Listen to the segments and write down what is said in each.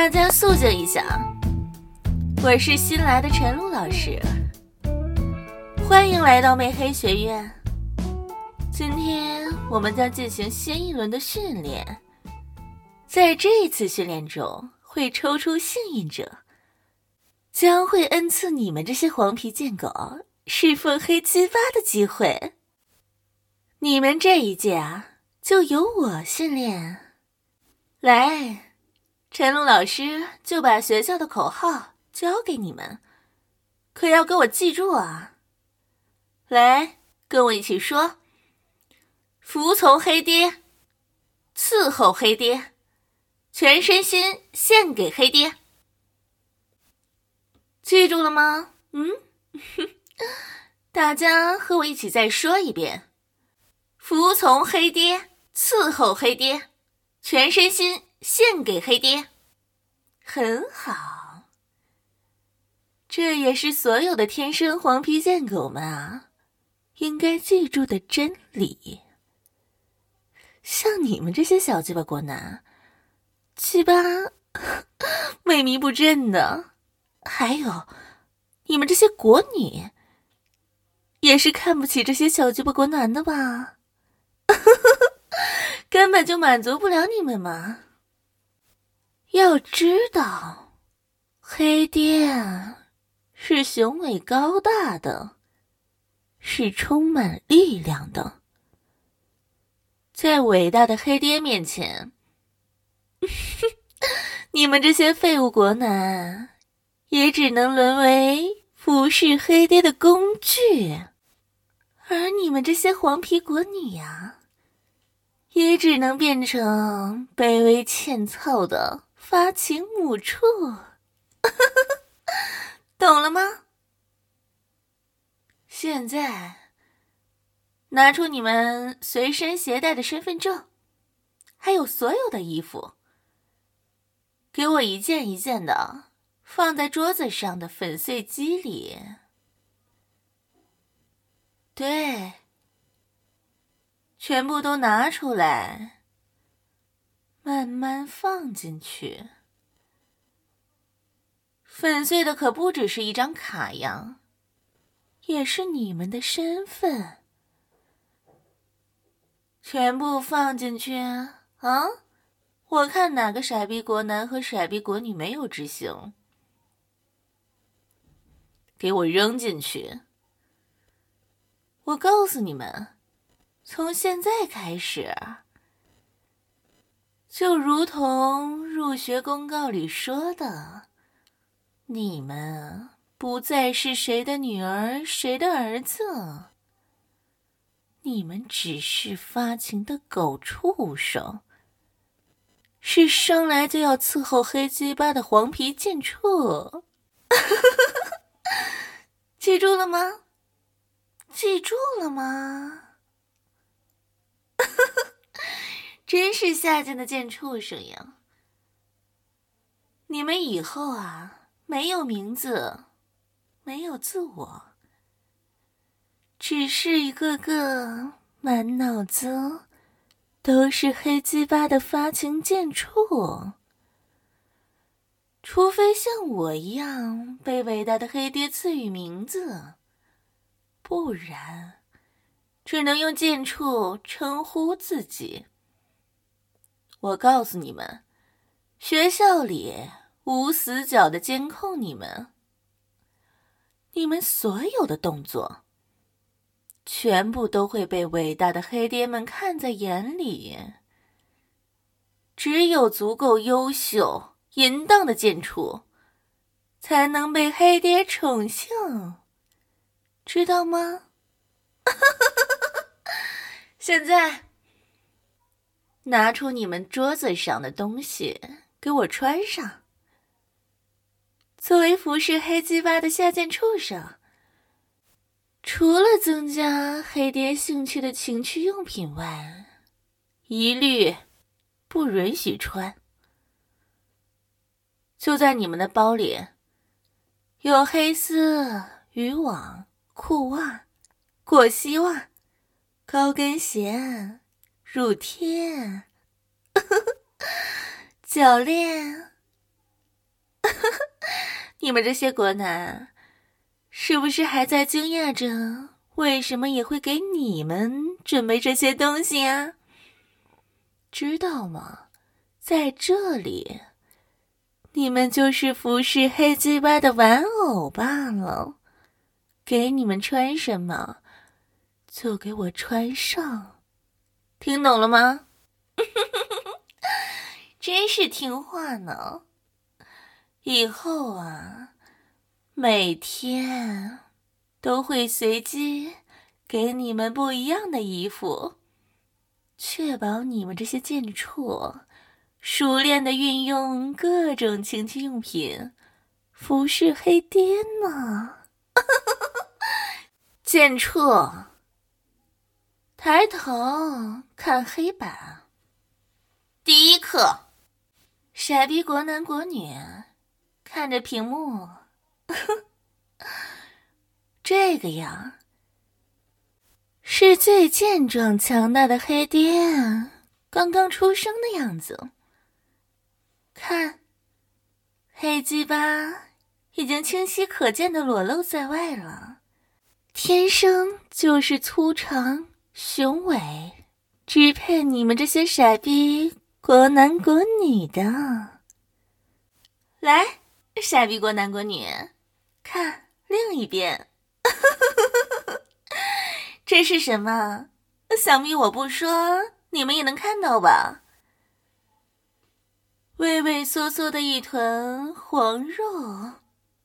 大家肃静一下，我是新来的陈露老师，欢迎来到魅黑学院。今天我们将进行新一轮的训练，在这一次训练中会抽出幸运者，将会恩赐你们这些黄皮贱狗侍奉黑鸡巴的机会。你们这一届啊，就由我训练。来，陈露老师就把学校的口号交给你们，可要给我记住啊！来，跟我一起说：服从黑爹，伺候黑爹，全身心献给黑爹。记住了吗？大家和我一起再说一遍：服从黑爹，伺候黑爹，全身心献给黑爹。很好，这也是所有的天生黄皮贱狗们啊应该记住的真理。像你们这些小鸡巴国男，鸡巴萎靡不振的，还有你们这些国女，也是看不起这些小鸡巴国男的吧？根本就满足不了你们嘛。要知道，黑爹啊，是雄伟高大的，是充满力量的。在伟大的黑爹面前，你们这些废物国男，也只能沦为服侍黑爹的工具。而你们这些黄皮国女啊，也只能变成卑微欠操的发情母畜。懂了吗？现在拿出你们随身携带的身份证，还有所有的衣服，给我一件一件的放在桌子上的粉碎机里。对，全部都拿出来，慢慢放进去。粉碎的可不只是一张卡呀，也是你们的身份。全部放进去啊！我看哪个傻逼国男和傻逼国女没有执行，给我扔进去。我告诉你们，从现在开始，就如同入学公告里说的，你们不再是谁的女儿谁的儿子，你们只是发情的狗畜生，是生来就要伺候黑鸡巴的黄皮贱畜。记住了吗？记住了吗？真是下贱的贱畜生呀！你们以后啊，没有名字，没有自我，只是一个个满脑子都是黑鸡巴的发情贱畜。除非像我一样被伟大的黑爹赐予名字，不然只能用贱畜称呼自己。我告诉你们，学校里无死角的监控你们，你们所有的动作全部都会被伟大的黑爹们看在眼里。只有足够优秀淫荡的贱畜才能被黑爹宠幸，知道吗？现在拿出你们桌子上的东西给我穿上。作为服侍黑鸡巴的下贱畜生，除了增加黑爹兴趣的情趣用品外，一律不允许穿。就在你们的包里，有黑丝、渔网、裤袜、裹膝袜、高跟鞋、乳贴、脚链、 你们这些国男，是不是还在惊讶着为什么也会给你们准备这些东西啊？知道吗？在这里，你们就是服侍黑鸡巴的玩偶罢了。给你们穿什么，就给我穿上。听懂了吗？真是听话呢。以后啊，每天都会随机给你们不一样的衣服，确保你们这些贱畜熟练地运用各种情趣用品服侍黑爹呢。贱畜，抬头看黑板。第一课，傻逼国男国女看着屏幕。这个呀，是最健壮强大的黑爹刚刚出生的样子。看，黑鸡巴已经清晰可见的裸露在外了，天生就是粗长雄伟，支配你们这些傻逼国男国女的。来，傻逼国男国女，看另一边。这是什么？想必我不说，你们也能看到吧？畏畏缩缩的一团黄肉，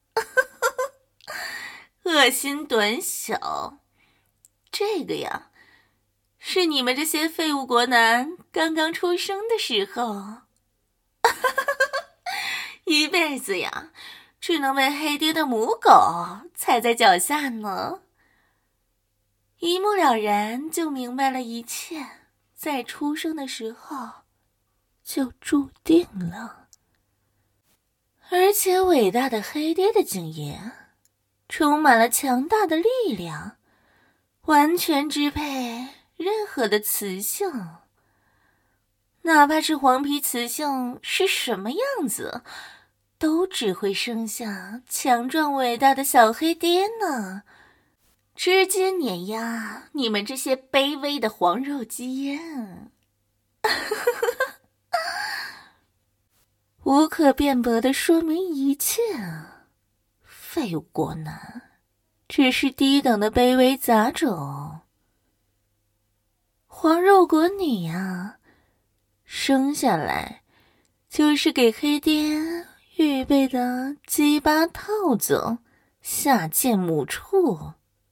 恶心短小。这个呀，是你们这些废物国男刚刚出生的时候，一辈子呀，只能被黑爹的母狗踩在脚下呢。一目了然就明白了一切，在出生的时候就注定了。而且伟大的黑爹的精液充满了强大的力量，完全支配任何的雌性，哪怕是黄皮雌性是什么样子，都只会生下强壮伟大的小黑爹呢，直接碾压你们这些卑微的黄肉鸡。无可辩驳地说明一切。废物国男只是低等的卑微杂种。黄肉国女呀，生下来就是给黑爹预备的鸡巴套子，下贱母畜。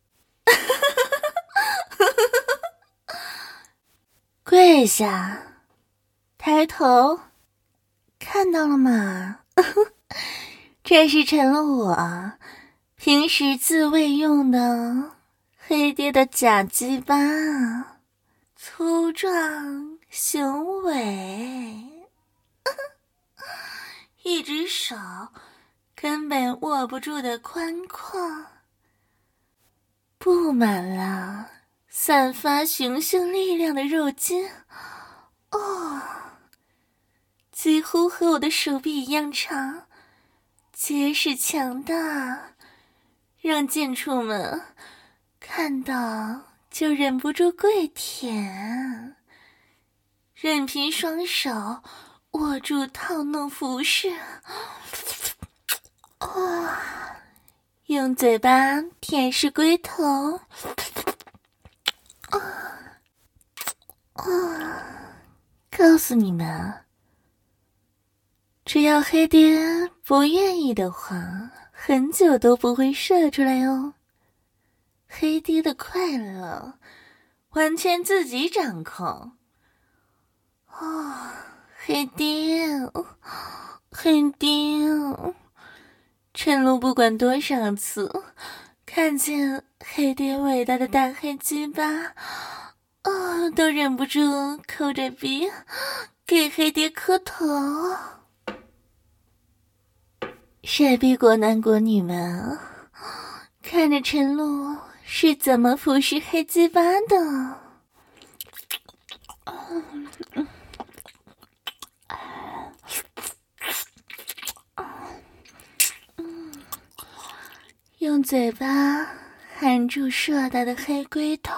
跪下，抬头，看到了吗？这是陈了我平时自慰用的黑爹的假鸡巴，粗壮雄伟，一只手根本握不住的宽阔，布满了散发雄性力量的肉筋，几乎和我的手臂一样长，结实强大，让贱畜们看到就忍不住跪舔，任凭双手握住套弄服侍，用嘴巴舔舐龟头，告诉你们，只要黑爹不愿意的话，很久都不会射出来哦。黑爹的快乐完全自己掌控。黑爹，黑爹，陈露不管多少次看见黑爹伟大的大黑鸡巴，都忍不住抠着鼻给黑爹磕头。傻逼国男国女们，看着陈露是怎么服侍黑鸡巴的。 用嘴巴含住硕大的黑龟头，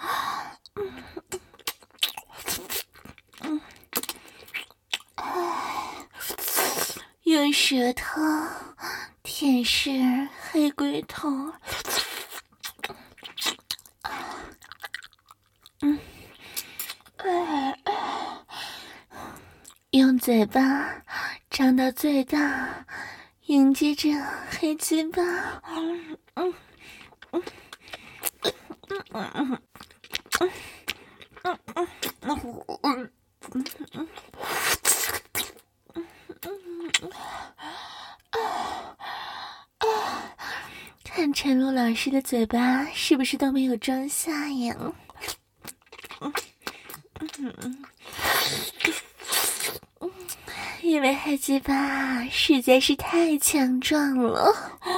用舌头舔舐黑龟头，用嘴巴张到最大，迎接着黑鸡巴。看陈露老师的嘴巴是不是都没有装下呀？因为黑鸡巴实在是太强壮了。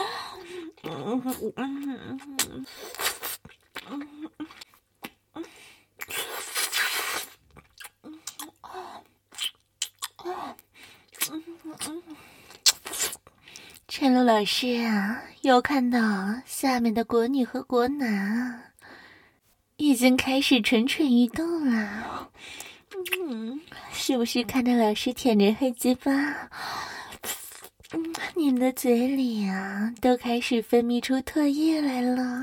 陈露老师啊，又看到下面的国女和国男已经开始蠢蠢欲动了。是不是看着老师舔着黑鸡巴，你们的嘴里啊都开始分泌出唾液来了？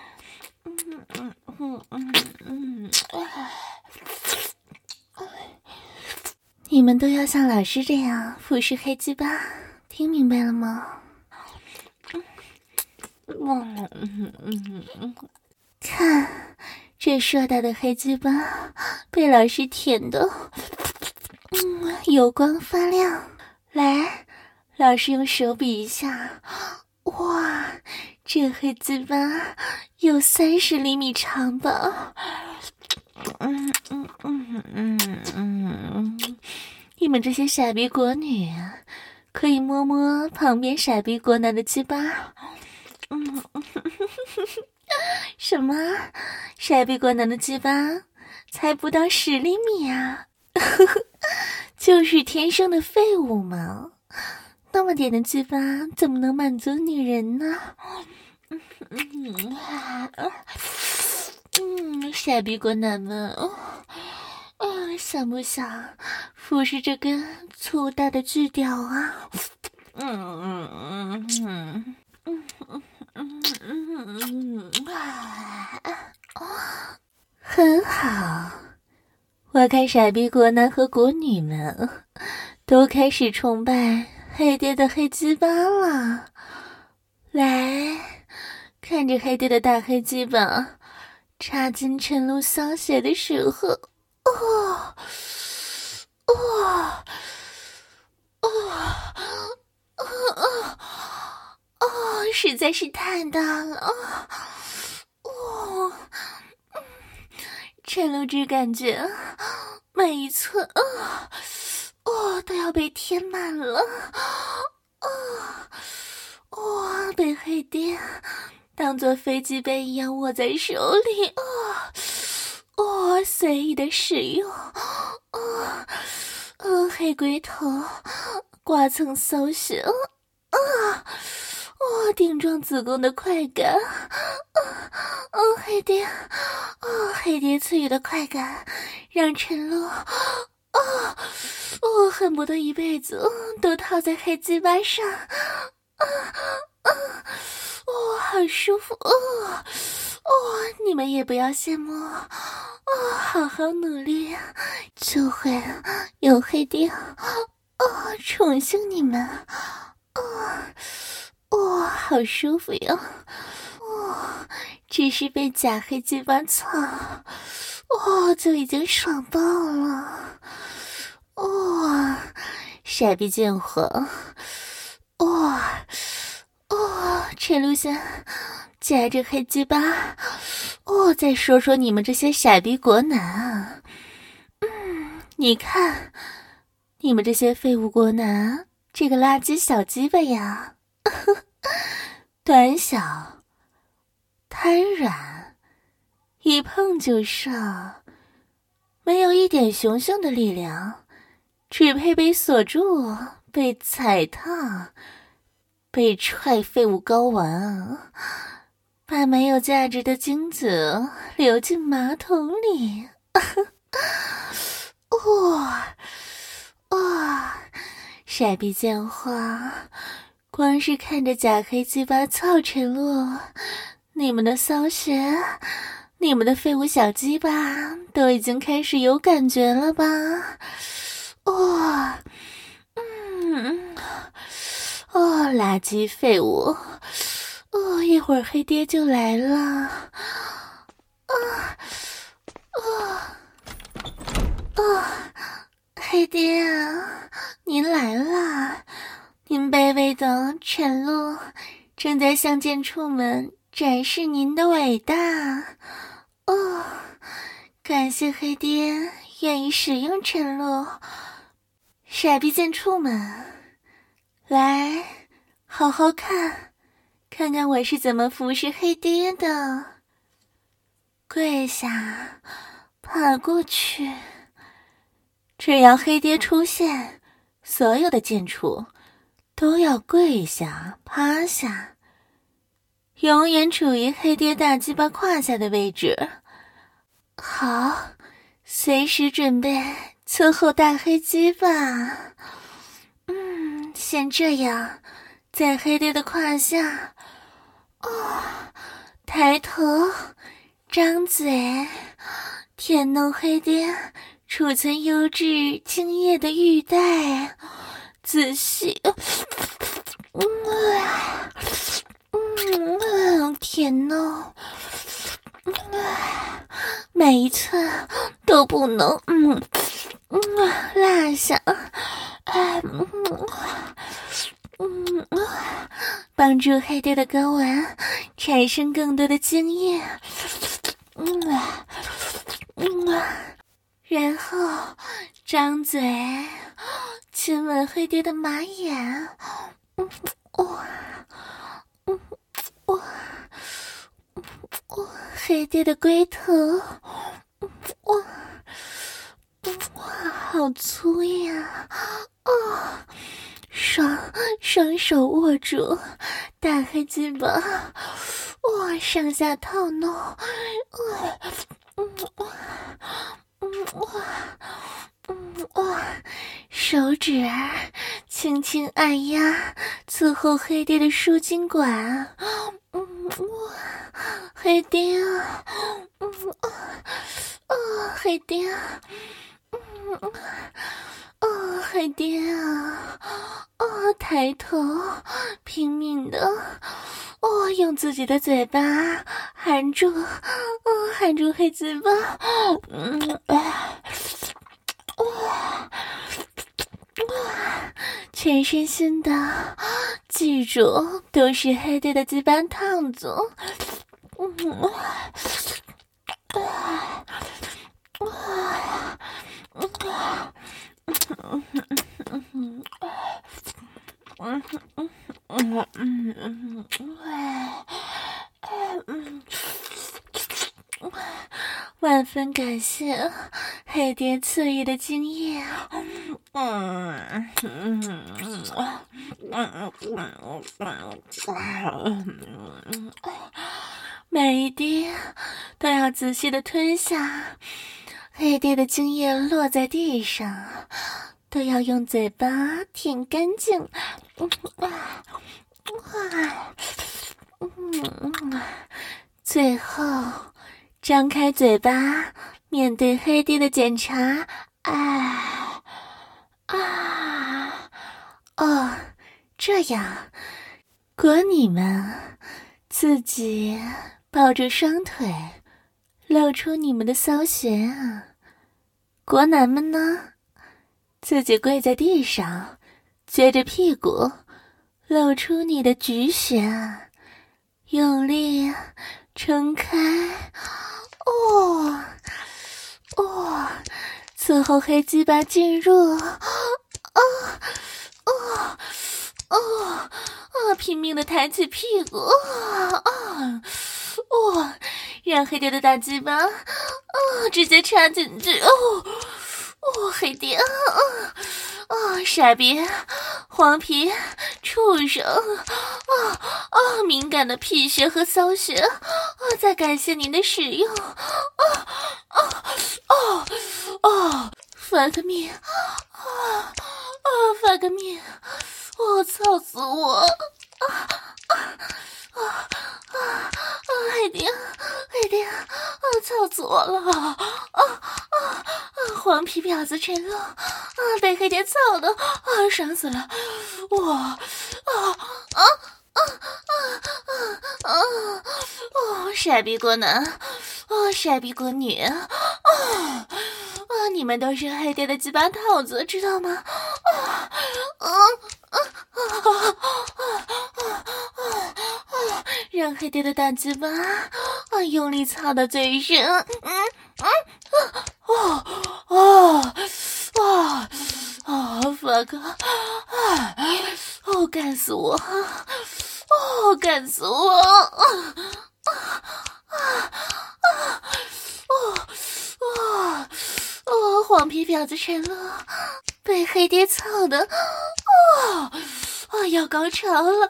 你们都要像老师这样服侍黑鸡巴，听明白了吗？看，这硕大的黑鸡巴被老师舔的，油光发亮。来，老师用手比一下，哇，这黑鸡巴有30厘米长吧？你们这些傻逼国女，可以摸摸旁边傻逼国男的鸡巴。什么？傻逼国男的鸡巴才不到10厘米啊！就是天生的废物嘛！那么点的鸡巴怎么能满足女人呢？傻逼国男们，想不想服侍这根粗大的巨屌啊？很好，我看傻逼国男和国女们都开始崇拜黑爹的黑鸡巴了。来，看着黑爹的大黑鸡巴插进陈露骚穴的时候，实在是太大了。陈露只感觉每一寸都要被填满了。被黑爹当作飞机杯一样握在手里，随意的使用。黑龟头刮蹭搜寻，顶撞子宫的快感，黑爹赐予的快感让陈露恨不得一辈子都套在黑鸡巴上。好舒服。你们也不要羡慕，好好努力就会有黑爹宠幸你们。好舒服呀！只是被假黑鸡巴操，就已经爽爆了。傻逼贱货！陈露仙夹着黑鸡巴，再说说你们这些傻逼国男。你看，你们这些废物国男，这个垃圾小鸡巴呀，短小，瘫软，一碰就上，没有一点雄性的力量，只配被锁住，被踩踏， 被踹废物睾丸，把没有价值的精子流进马桶里。傻逼贱话，光是看着假黑鸡巴操陈露，你们的骚穴，你们的废物小鸡巴都已经开始有感觉了吧？垃圾废物，一会儿黑爹就来了。黑爹啊，您来了！您卑微的陈露正在向贱畜们展示您的伟大。感谢黑爹愿意使用陈露。傻逼贱畜们，来，好好看，看看我是怎么服侍黑爹的。跪下，爬过去。只要黑爹出现，所有的贱畜都要跪下趴下，永远处于黑爹大鸡巴胯下的位置。好，随时准备伺候大黑鸡巴。先这样，在黑爹的胯下，抬头，张嘴，舔弄黑爹储存优质精液的玉带，仔细舔弄，每一寸都不能落下，帮助黑爹的睾丸产生更多的精液，然后张嘴亲吻黑爹的马眼，黑爹的龟头，好粗呀！双手握住大黑鸡巴，上下套弄，手指轻轻按压，伺候黑爹的输精管。黑爹啊，黑爹啊，黑爹啊，抬头，拼命的，用自己的嘴巴含住黑鸡巴，全身心的，记住，都是黑爹的鸡巴烫子。万分感谢黑爹赐予的精液。每一滴都要仔细的吞下，黑爹的精液落在地上，都要用嘴巴舔干净。最后张开嘴巴面对黑爹的检查。这样，果你们自己抱着双腿露出你们的骚穴啊，国男们呢，自己跪在地上撅着屁股露出你的菊穴啊，用力撑开，伺候黑鸡巴进入，拼命的抬起屁股，让黑爹的大鸡巴直接插进去，黑爹傻逼，黄皮，畜生，敏感的屁穴和骚穴，在感谢您的使用。fuck me，fuck me，操死我！海丁，操死我了！黄皮婊子陈露，被黑爹操的，爽死了！傻逼国男，傻逼国女，你们都是黑爹的鸡巴套子，知道吗？让黑爹的大鸡巴用力操到最深，fuck，干死我，干死我，黄皮婊子陈露被黑爹操的，要高潮了，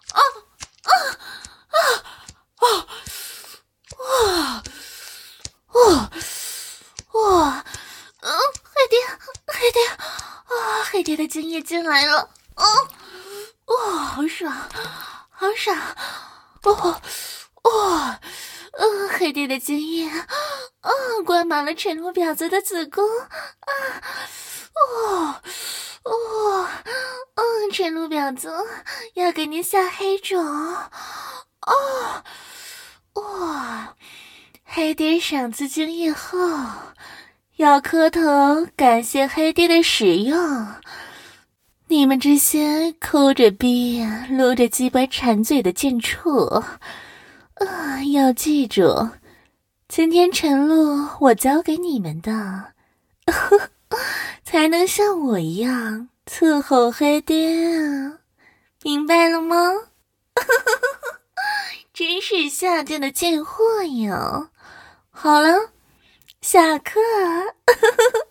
黑爹的精液进来了，好爽，好爽，黑爹的精液，灌满了陈露婊子的子宫，陈露婊子要给您下黑种，黑爹赏赐精液后，要磕头感谢黑爹的使用。你们这些抠着逼撸着鸡巴馋嘴的贱畜，要记住，今天晨露我教给你们的，才能像我一样伺候黑爹啊，明白了吗？真是下贱的贱货哟！好了，下课。